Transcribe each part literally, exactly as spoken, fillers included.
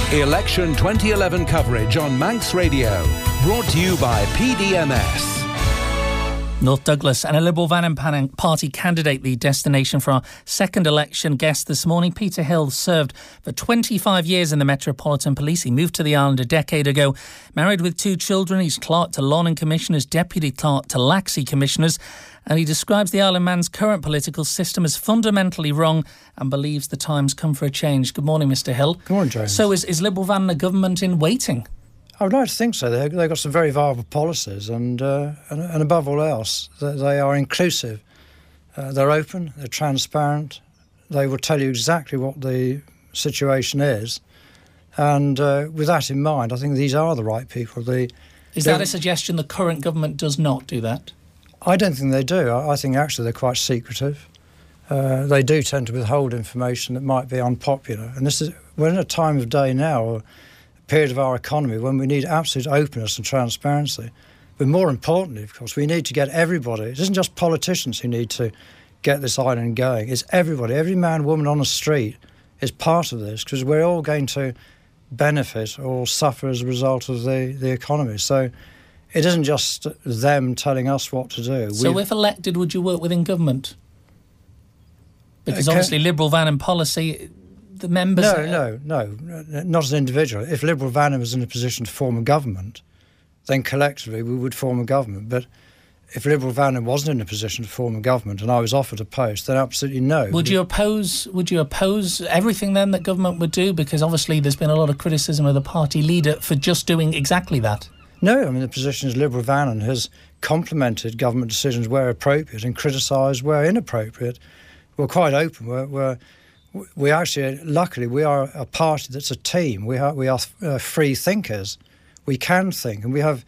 Election twenty eleven coverage on Manx Radio. Brought to you by P D M S. North Douglas and a Liberal Van Party candidate, the destination for our second election guest this morning. Peter Hill served for twenty-five years in the Metropolitan Police. He moved to the island a decade ago. Married with two children, he's clerk to Lonnan Commissioners, deputy clerk to Laxey Commissioners, and he describes the Island man's current political system as fundamentally wrong and believes the time's come for a change. Good morning, Mr Hill. Good morning, James. So is, is Liberal Van a government in waiting? I would like to think so. They, they've got some very viable policies and, uh, and, and above all else, they, they are inclusive. Uh, they're open, they're transparent, they will tell you exactly what the situation is. And uh, with that in mind, I think these are the right people. The, is that a suggestion the current government does not do that? I don't think they do. I, I think actually they're quite secretive. Uh, they do tend to withhold information that might be unpopular. And this is, we're in a time of day now, or period of our economy when we need absolute openness and transparency. But more importantly, of course, we need to get everybody. It isn't just politicians who need to get this island going. It's everybody. Every man, woman on the street is part of this because we're all going to benefit or suffer as a result of the, the economy. So it isn't just them telling us what to do. So We've, if elected, would you work within government? Because Okay. obviously Liberal Van and policy, the members... No, no, no, not as an individual. If Liberal Vanham was in a position to form a government, then collectively we would form a government. But if Liberal Vanham wasn't in a position to form a government and I was offered a post, then absolutely no. Would you oppose Would you oppose everything then that government would do? Because obviously there's been a lot of criticism of the party leader for just doing exactly that. No, I mean, the position is Liberal Vanham has complimented government decisions where appropriate and criticised where inappropriate. We're quite open. We're... we're We actually, luckily, we are a party that's a team. We are we are uh, free thinkers. We can think, and we have.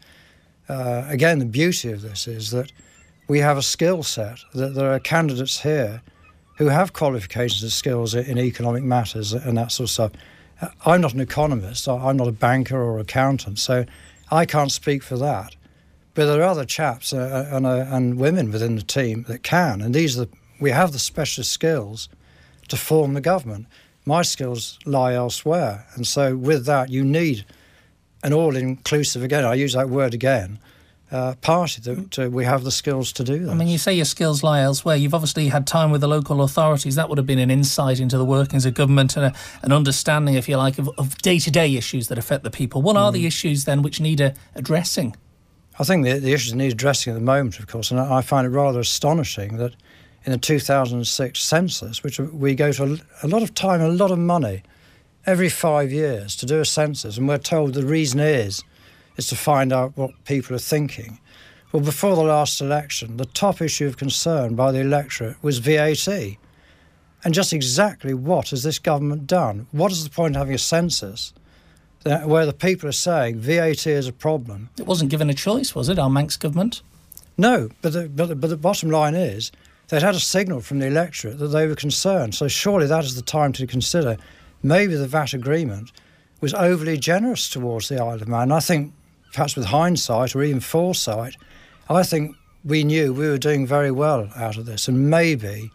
Uh, again, the beauty of this is that we have a skill set. That there are candidates here who have qualifications and skills in economic matters and that sort of stuff. I'm not an economist. I'm not a banker or accountant, so I can't speak for that. But there are other chaps uh, and uh, and women within the team that can, and these are the, we have the specialist skills to form the government. My skills lie elsewhere. And so with that, you need an all-inclusive, again, I use that word again, uh, party that uh, we have the skills to do that. I mean, you say your skills lie elsewhere. You've obviously had time with the local authorities. That would have been an insight into the workings of government and a, an understanding, if you like, of, of day-to-day issues that affect the people. What are mm. the issues, then, which need a, addressing? I think the, the issues need addressing at the moment, of course, and I find it rather astonishing that in the two thousand six census, which we go to a, a lot of time, a lot of money, every five years to do a census, and we're told the reason is, is to find out what people are thinking. Well, before the last election, the top issue of concern by the electorate was V A T. And just exactly what has this government done? What is the point of having a census that, where the people are saying V A T is a problem? It wasn't given a choice, was it, our Manx government? No, but the, but the, but the bottom line is, they'd had a signal from the electorate that they were concerned. So surely that is the time to consider maybe the V A T agreement was overly generous towards the Isle of Man. I think, perhaps with hindsight or even foresight, I think we knew we were doing very well out of this. And maybe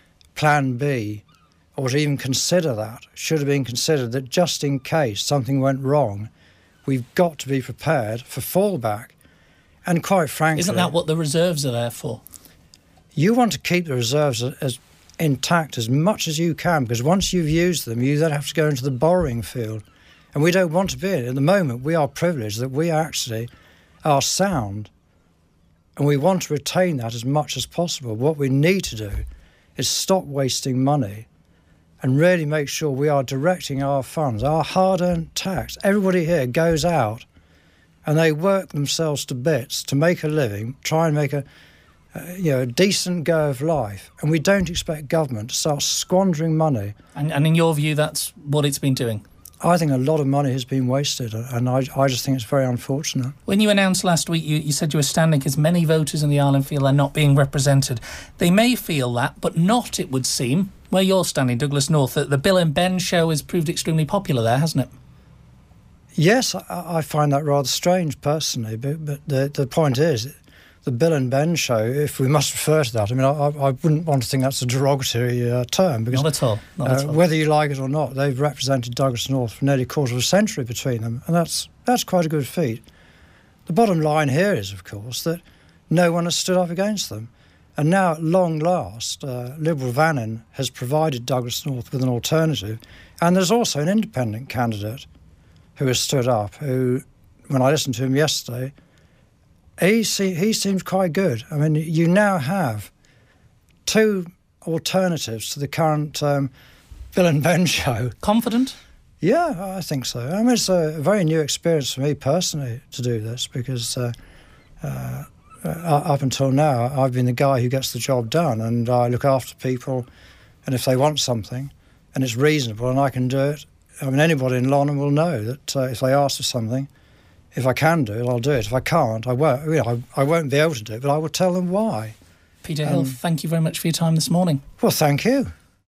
Plan B, or to even consider that, should have been considered that just in case something went wrong, we've got to be prepared for fallback. And quite frankly... Isn't that what the reserves are there for? You want to keep the reserves as intact as much as you can, because once you've used them, you then have to go into the borrowing field. And we don't want to be in it. At the moment, we are privileged that we actually are sound, and we want to retain that as much as possible. What we need to do is stop wasting money and really make sure we are directing our funds, our hard-earned tax. Everybody here goes out and they work themselves to bits to make a living, try and make a Uh, you know, a decent go of life, and we don't expect government to start squandering money. And, and in your view, that's what it's been doing? I think a lot of money has been wasted, and I, I just think it's very unfortunate. When you announced last week, you, you said you were standing because many voters in the island feel they're not being represented. They may feel that, but not, it would seem, where you're standing, Douglas North. The, the Bill and Ben show has proved extremely popular there, hasn't it? Yes, I, I find that rather strange, personally, but, but the, the point is... the Bill and Ben show, if we must refer to that. I mean, I, I wouldn't want to think that's a derogatory uh, term. Because, not at all. Not uh, at all. Whether you like it or not, they've represented Douglas North for nearly a quarter of a century between them, and that's that's quite a good feat. The bottom line here is, of course, that no one has stood up against them. And now, at long last, uh, Liberal Vannin has provided Douglas North with an alternative, and there's also an independent candidate who has stood up, who, when I listened to him yesterday, he, se- he seems quite good. I mean, you now have two alternatives to the current um, Bill and Ben show. Confident? Yeah, I think so. I mean, it's a very new experience for me personally to do this, because uh, uh, up until now, I've been the guy who gets the job done, and I look after people, and if they want something, and it's reasonable, and I can do it, I mean, anybody in Lonham will know that uh, if they ask for something, if I can do it, I'll do it. If I can't, I won't. You know, I, I won't be able to do it, but I will tell them why. Peter Hill, um, thank you very much for your time this morning. Well, thank you.